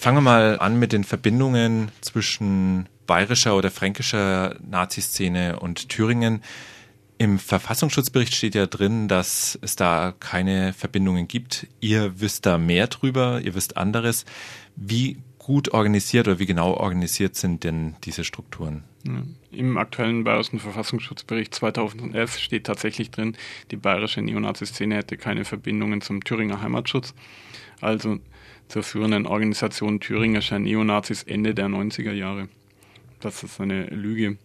Fangen wir mal an mit den Verbindungen zwischen bayerischer oder fränkischer Naziszene und Thüringen. Im Verfassungsschutzbericht steht ja drin, dass es da keine Verbindungen gibt. Ihr wisst da mehr drüber, ihr wisst anderes. Wie gut organisiert oder wie genau organisiert sind denn diese Strukturen? Im aktuellen bayerischen Verfassungsschutzbericht 2011 steht tatsächlich drin, die bayerische Neonazi-Szene hätte keine Verbindungen zum Thüringer Heimatschutz, also zur führenden Organisation thüringischer Neonazis Ende der 90er Jahre. Das ist eine Lüge.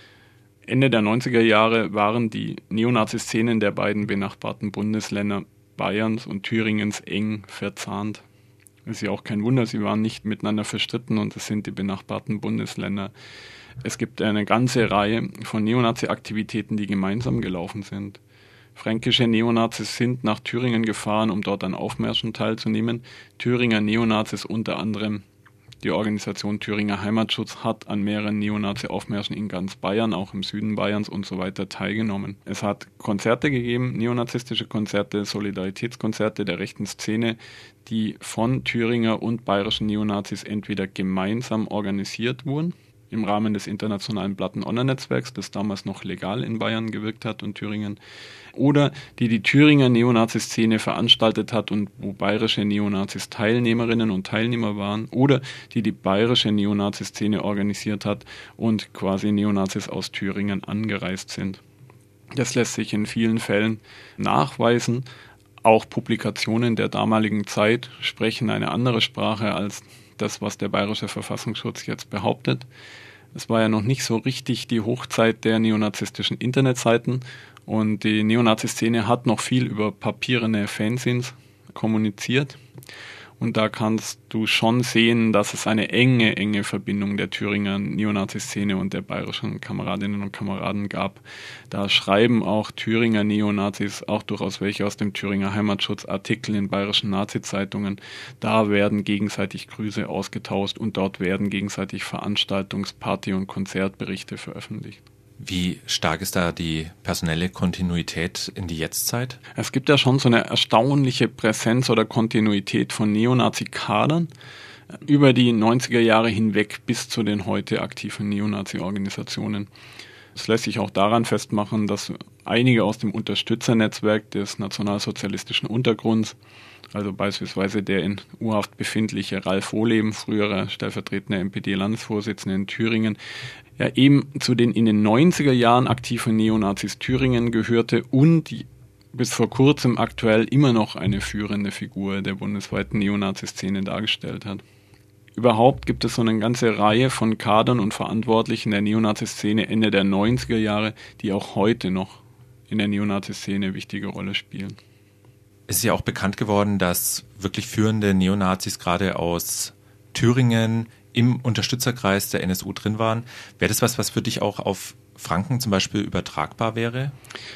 Ende der 90er Jahre waren die Neonazi-Szenen der beiden benachbarten Bundesländer Bayerns und Thüringens eng verzahnt. Das ist ja auch kein Wunder, sie waren nicht miteinander verstritten und es sind die benachbarten Bundesländer. Es gibt eine ganze Reihe von Neonazi-Aktivitäten, die gemeinsam gelaufen sind. Fränkische Neonazis sind nach Thüringen gefahren, um dort an Aufmärschen teilzunehmen. Thüringer Neonazis, unter anderem die Organisation Thüringer Heimatschutz, hat an mehreren Neonazi-Aufmärschen in ganz Bayern, auch im Süden Bayerns und so weiter teilgenommen. Es hat Konzerte gegeben, neonazistische Konzerte, Solidaritätskonzerte der rechten Szene, die von Thüringer und bayerischen Neonazis entweder gemeinsam organisiert wurden, im Rahmen des internationalen Platten-Online-Netzwerks, das damals noch legal in Bayern gewirkt hat und Thüringen, oder die Thüringer Neonazi-Szene veranstaltet hat und wo bayerische Neonazis Teilnehmerinnen und Teilnehmer waren, oder die bayerische Neonazi-Szene organisiert hat und quasi Neonazis aus Thüringen angereist sind. Das lässt sich in vielen Fällen nachweisen. Auch Publikationen der damaligen Zeit sprechen eine andere Sprache als das, was der bayerische Verfassungsschutz jetzt behauptet. Es war ja noch nicht so richtig die Hochzeit der neonazistischen Internetseiten und die Neonazi-Szene hat noch viel über papierene Fanzines kommuniziert. Und da kannst du schon sehen, dass es eine enge Verbindung der Thüringer Neonazi-Szene und der bayerischen Kameradinnen und Kameraden gab. Da schreiben auch Thüringer Neonazis, auch durchaus welche aus dem Thüringer Heimatschutz, Artikel in bayerischen Nazi-Zeitungen. Da werden gegenseitig Grüße ausgetauscht und dort werden gegenseitig Veranstaltungs-, Party- und Konzertberichte veröffentlicht. Wie stark ist da die personelle Kontinuität in die Jetztzeit? Es gibt ja schon so eine erstaunliche Präsenz oder Kontinuität von Neonazi-Kadern über die 90er Jahre hinweg bis zu den heute aktiven Neonazi-Organisationen. Das lässt sich auch daran festmachen, dass einige aus dem Unterstützernetzwerk des nationalsozialistischen Untergrunds, also beispielsweise der in U-Haft befindliche Ralf Wohleben, früherer stellvertretender NPD-Landesvorsitzender in Thüringen, ja eben zu den in den 90er Jahren aktiven Neonazis Thüringen gehörte und die bis vor kurzem aktuell immer noch eine führende Figur der bundesweiten Neonazi-Szene dargestellt hat. Überhaupt gibt es so eine ganze Reihe von Kadern und Verantwortlichen der Neonazi-Szene Ende der 90er Jahre, die auch heute noch in der Neonazi-Szene eine wichtige Rolle spielen. Es ist ja auch bekannt geworden, dass wirklich führende Neonazis gerade aus Thüringen im Unterstützerkreis der NSU drin waren. Wäre das was für dich auch auf Franken zum Beispiel übertragbar wäre?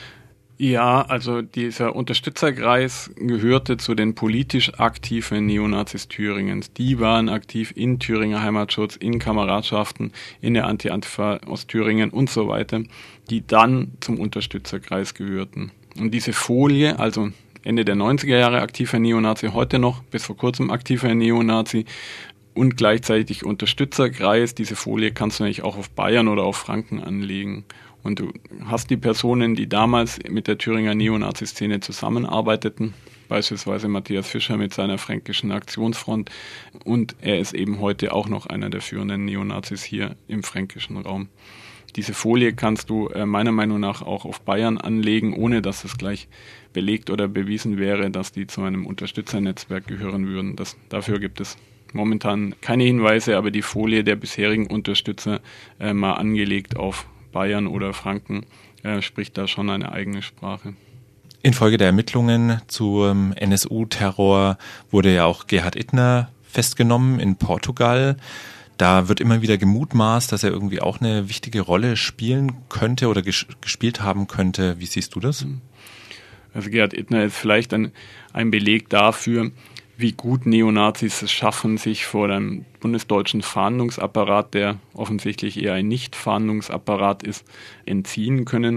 Ja, also dieser Unterstützerkreis gehörte zu den politisch aktiven Neonazis Thüringens. Die waren aktiv in Thüringer Heimatschutz, in Kameradschaften, in der Anti-Antifa aus Thüringen und so weiter, die dann zum Unterstützerkreis gehörten. Und diese Folie, also Ende der 90er Jahre aktiver Neonazi, heute noch bis vor kurzem aktiver Neonazi und gleichzeitig Unterstützerkreis, diese Folie kannst du natürlich auch auf Bayern oder auf Franken anlegen. Und du hast die Personen, die damals mit der Thüringer Neonazi-Szene zusammenarbeiteten, beispielsweise Matthias Fischer mit seiner fränkischen Aktionsfront, und er ist eben heute auch noch einer der führenden Neonazis hier im fränkischen Raum. Diese Folie kannst du meiner Meinung nach auch auf Bayern anlegen, ohne dass es gleich belegt oder bewiesen wäre, dass die zu einem Unterstützernetzwerk gehören würden. Dafür gibt es momentan keine Hinweise, aber die Folie der bisherigen Unterstützer mal angelegt auf Bayern oder Franken spricht da schon eine eigene Sprache. Infolge der Ermittlungen zum NSU-Terror wurde ja auch Gerhard Ittner festgenommen in Portugal. Da wird immer wieder gemutmaßt, dass er irgendwie auch eine wichtige Rolle spielen könnte oder gespielt haben könnte. Wie siehst du das? Also Gerhard Ittner ist vielleicht ein Beleg dafür, wie gut Neonazis es schaffen, sich vor dem bundesdeutschen Fahndungsapparat, der offensichtlich eher ein Nicht-Fahndungsapparat ist, entziehen können.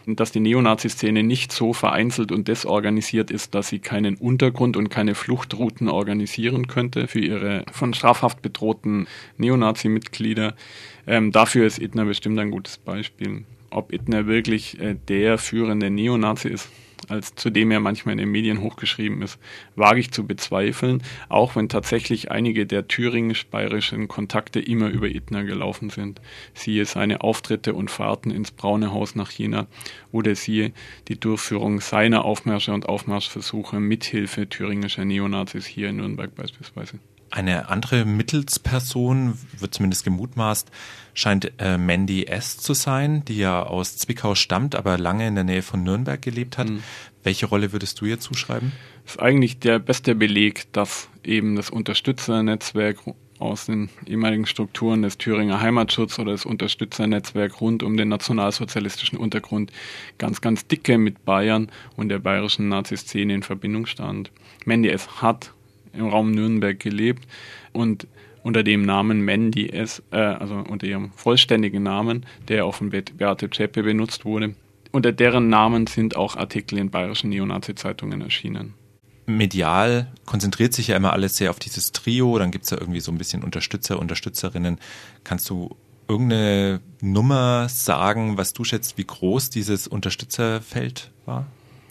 dass die Neonazi-Szene nicht so vereinzelt und desorganisiert ist, dass sie keinen Untergrund und keine Fluchtrouten organisieren könnte für ihre von Strafhaft bedrohten Neonazi-Mitglieder. Dafür ist Ittner bestimmt ein gutes Beispiel. Ob Ittner wirklich der führende Neonazi ist, als zu dem er manchmal in den Medien hochgeschrieben ist, wage ich zu bezweifeln, auch wenn tatsächlich einige der thüringisch-bayerischen Kontakte immer über Ittner gelaufen sind. Siehe seine Auftritte und Fahrten ins Braune Haus nach Jena oder siehe die Durchführung seiner Aufmärsche und Aufmarschversuche mithilfe thüringischer Neonazis hier in Nürnberg beispielsweise. Eine andere Mittelsperson, wird zumindest gemutmaßt, scheint Mandy S. zu sein, die ja aus Zwickau stammt, aber lange in der Nähe von Nürnberg gelebt hat. Welche Rolle würdest du ihr zuschreiben? Das ist eigentlich der beste Beleg, dass eben das Unterstützernetzwerk aus den ehemaligen Strukturen des Thüringer Heimatschutzes oder das Unterstützernetzwerk rund um den nationalsozialistischen Untergrund ganz, ganz dicke mit Bayern und der bayerischen Nazi-Szene in Verbindung stand. Mandy S. hat im Raum Nürnberg gelebt und unter dem Namen Mandy S., also unter ihrem vollständigen Namen, der auch von Beate Zschäpe benutzt wurde, unter deren Namen sind auch Artikel in bayerischen Neonazi-Zeitungen erschienen. Medial konzentriert sich ja immer alles sehr auf dieses Trio, dann gibt es ja irgendwie so ein bisschen Unterstützer, Unterstützerinnen. Kannst du irgendeine Nummer sagen, was du schätzt, wie groß dieses Unterstützerfeld war?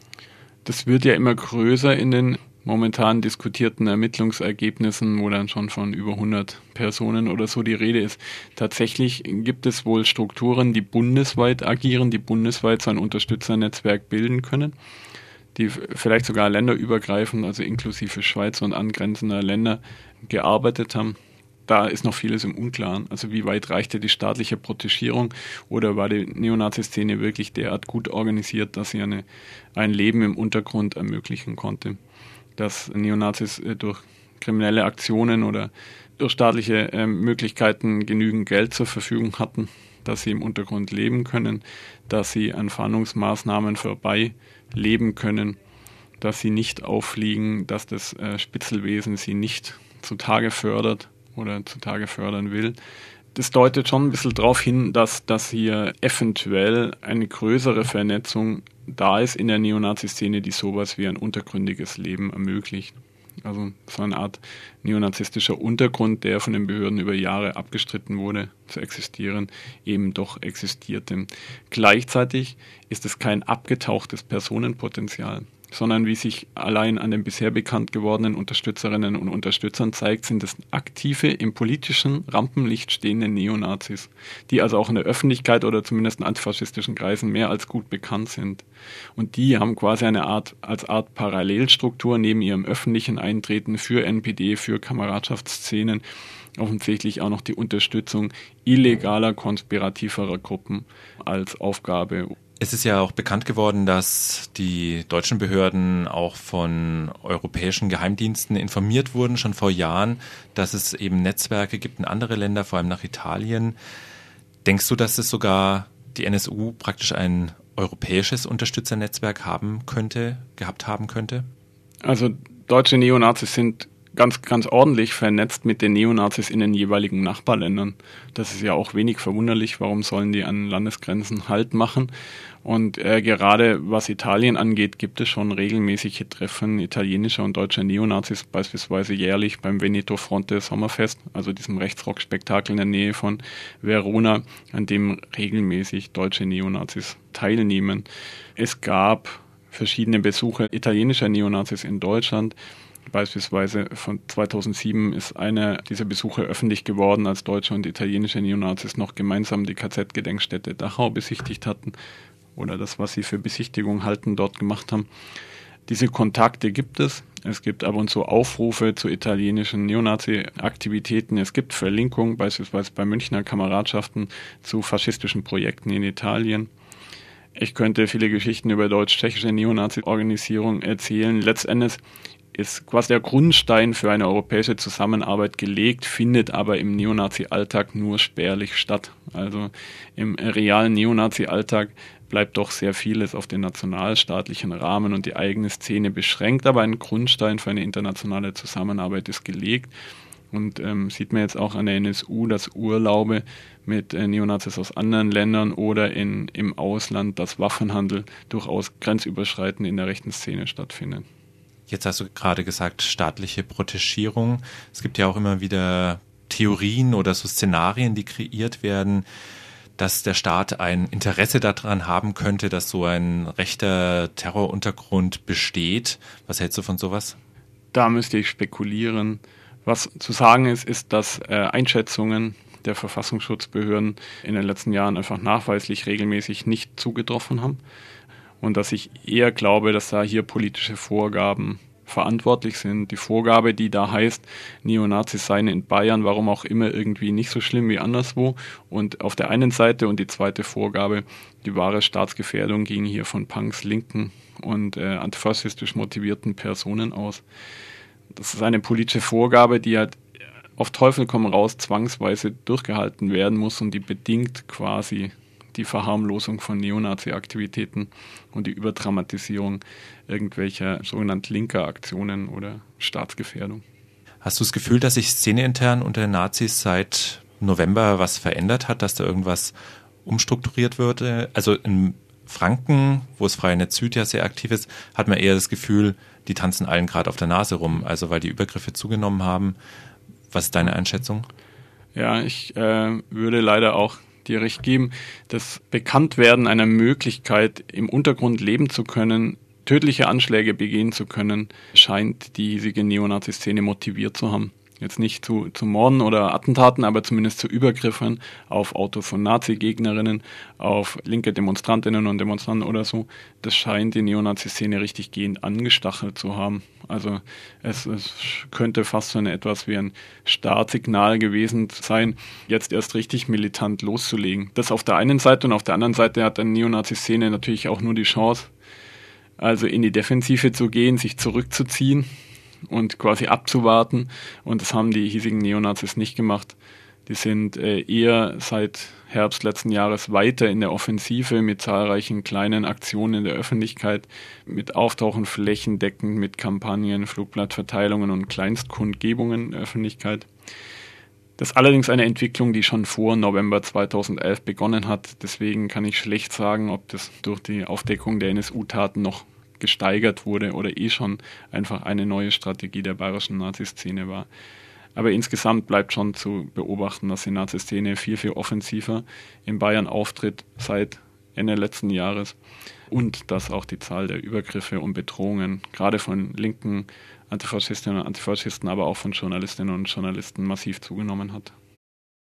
Das wird ja immer größer in den momentan diskutierten Ermittlungsergebnissen, wo dann schon von über 100 Personen oder so die Rede ist. Tatsächlich gibt es wohl Strukturen, die bundesweit agieren, die bundesweit so ein Unterstützernetzwerk bilden können, die vielleicht sogar länderübergreifend, also inklusive Schweiz und angrenzender Länder, gearbeitet haben. Da ist noch vieles im Unklaren. Also wie weit reichte die staatliche Protegierung oder war die Neonazi-Szene wirklich derart gut organisiert, dass sie ein Leben im Untergrund ermöglichen konnte? Dass Neonazis durch kriminelle Aktionen oder durch staatliche Möglichkeiten genügend Geld zur Verfügung hatten, dass sie im Untergrund leben können, dass sie an Fahndungsmaßnahmen vorbei leben können, dass sie nicht auffliegen, dass das Spitzelwesen sie nicht zutage fördert oder zutage fördern will. Das deutet schon ein bisschen darauf hin, dass hier eventuell eine größere Vernetzung da ist in der Neonazi-Szene, die sowas wie ein untergründiges Leben ermöglicht. Also so eine Art neonazistischer Untergrund, der von den Behörden über Jahre abgestritten wurde, zu existieren, eben doch existierte. Gleichzeitig ist es kein abgetauchtes Personenpotenzial, sondern wie sich allein an den bisher bekannt gewordenen Unterstützerinnen und Unterstützern zeigt, sind es aktive, im politischen Rampenlicht stehende Neonazis, die also auch in der Öffentlichkeit oder zumindest in antifaschistischen Kreisen mehr als gut bekannt sind. Und die haben quasi als Art Parallelstruktur neben ihrem öffentlichen Eintreten für NPD, für Kameradschaftsszenen, offensichtlich auch noch die Unterstützung illegaler, konspirativerer Gruppen als Aufgabe. Es ist ja auch bekannt geworden, dass die deutschen Behörden auch von europäischen Geheimdiensten informiert wurden, schon vor Jahren, dass es eben Netzwerke gibt in andere Länder, vor allem nach Italien. Denkst du, dass es sogar die NSU praktisch ein europäisches Unterstützernetzwerk gehabt haben könnte? Also deutsche Neonazis sind ganz, ganz ordentlich vernetzt mit den Neonazis in den jeweiligen Nachbarländern. Das ist ja auch wenig verwunderlich. Warum sollen die an Landesgrenzen Halt machen? Und gerade was Italien angeht, gibt es schon regelmäßige Treffen italienischer und deutscher Neonazis, beispielsweise jährlich beim Veneto Fronte Sommerfest, also diesem Rechtsrock-Spektakel in der Nähe von Verona, an dem regelmäßig deutsche Neonazis teilnehmen. Es gab verschiedene Besuche italienischer Neonazis in Deutschland. Beispielsweise von 2007 ist einer dieser Besuche öffentlich geworden, als deutsche und italienische Neonazis noch gemeinsam die KZ-Gedenkstätte Dachau besichtigt hatten oder das, was sie für Besichtigung halten, dort gemacht haben. Diese Kontakte gibt es. Es gibt ab und zu Aufrufe zu italienischen Neonazi-Aktivitäten. Es gibt Verlinkungen, beispielsweise bei Münchner Kameradschaften, zu faschistischen Projekten in Italien. Ich könnte viele Geschichten über deutsch-tschechische Neonazi-Organisierung erzählen. Letztendlich ist quasi der Grundstein für eine europäische Zusammenarbeit gelegt, findet aber im Neonazi-Alltag nur spärlich statt. Also im realen Neonazi-Alltag bleibt doch sehr vieles auf den nationalstaatlichen Rahmen und die eigene Szene beschränkt, aber ein Grundstein für eine internationale Zusammenarbeit ist gelegt. Und sieht man jetzt auch an der NSU, dass Urlaube mit Neonazis aus anderen Ländern oder im Ausland, dass Waffenhandel durchaus grenzüberschreitend in der rechten Szene stattfindet. Jetzt hast du gerade gesagt, staatliche Protegierung. Es gibt ja auch immer wieder Theorien oder so Szenarien, die kreiert werden, dass der Staat ein Interesse daran haben könnte, dass so ein rechter Terroruntergrund besteht. Was hältst du von sowas? Da müsste ich spekulieren. Was zu sagen ist, dass Einschätzungen der Verfassungsschutzbehörden in den letzten Jahren einfach nachweislich regelmäßig nicht zugetroffen haben und dass ich eher glaube, dass da hier politische Vorgaben verantwortlich sind. Die Vorgabe, die da heißt, Neonazis seien in Bayern, warum auch immer, irgendwie nicht so schlimm wie anderswo. Und auf der einen Seite und die zweite Vorgabe, die wahre Staatsgefährdung ging hier von Punks, linken und antifaschistisch motivierten Personen aus. Das ist eine politische Vorgabe, die halt auf Teufel komm raus zwangsweise durchgehalten werden muss und die bedingt quasi die Verharmlosung von Neonazi-Aktivitäten und die Überdramatisierung irgendwelcher sogenannten linker Aktionen oder Staatsgefährdung. Hast du das Gefühl, dass sich szeneintern unter den Nazis seit November was verändert hat, dass da irgendwas umstrukturiert würde? Also in Franken, wo es Freie Netz Süd ja sehr aktiv ist, hat man eher das Gefühl, die tanzen allen gerade auf der Nase rum, also weil die Übergriffe zugenommen haben. Was ist deine Einschätzung? Ja, ich würde leider auch dir recht geben. Das Bekanntwerden einer Möglichkeit, im Untergrund leben zu können, tödliche Anschläge begehen zu können, scheint die hiesige Neonazi-Szene motiviert zu haben. Jetzt nicht zu Morden oder Attentaten, aber zumindest zu Übergriffen auf Autos von Nazi-Gegnerinnen, auf linke Demonstrantinnen und Demonstranten oder so. Das scheint die Neonazi-Szene richtig gehend angestachelt zu haben. Also es könnte fast so etwas wie ein Startsignal gewesen sein, jetzt erst richtig militant loszulegen. Das auf der einen Seite, und auf der anderen Seite hat eine Neonazi-Szene natürlich auch nur die Chance, also in die Defensive zu gehen, sich zurückzuziehen und quasi abzuwarten. Und das haben die hiesigen Neonazis nicht gemacht. Die sind eher seit Herbst letzten Jahres weiter in der Offensive mit zahlreichen kleinen Aktionen in der Öffentlichkeit, mit Auftauchen flächendeckend, mit Kampagnen, Flugblattverteilungen und Kleinstkundgebungen in der Öffentlichkeit. Das ist allerdings eine Entwicklung, die schon vor November 2011 begonnen hat. Deswegen kann ich schlecht sagen, ob das durch die Aufdeckung der NSU-Taten noch gesteigert wurde oder schon einfach eine neue Strategie der bayerischen Nazi-Szene war. Aber insgesamt bleibt schon zu beobachten, dass die Nazi-Szene viel, viel offensiver in Bayern auftritt seit Ende letzten Jahres und dass auch die Zahl der Übergriffe und Bedrohungen gerade von linken Antifaschistinnen und Antifaschisten, aber auch von Journalistinnen und Journalisten massiv zugenommen hat.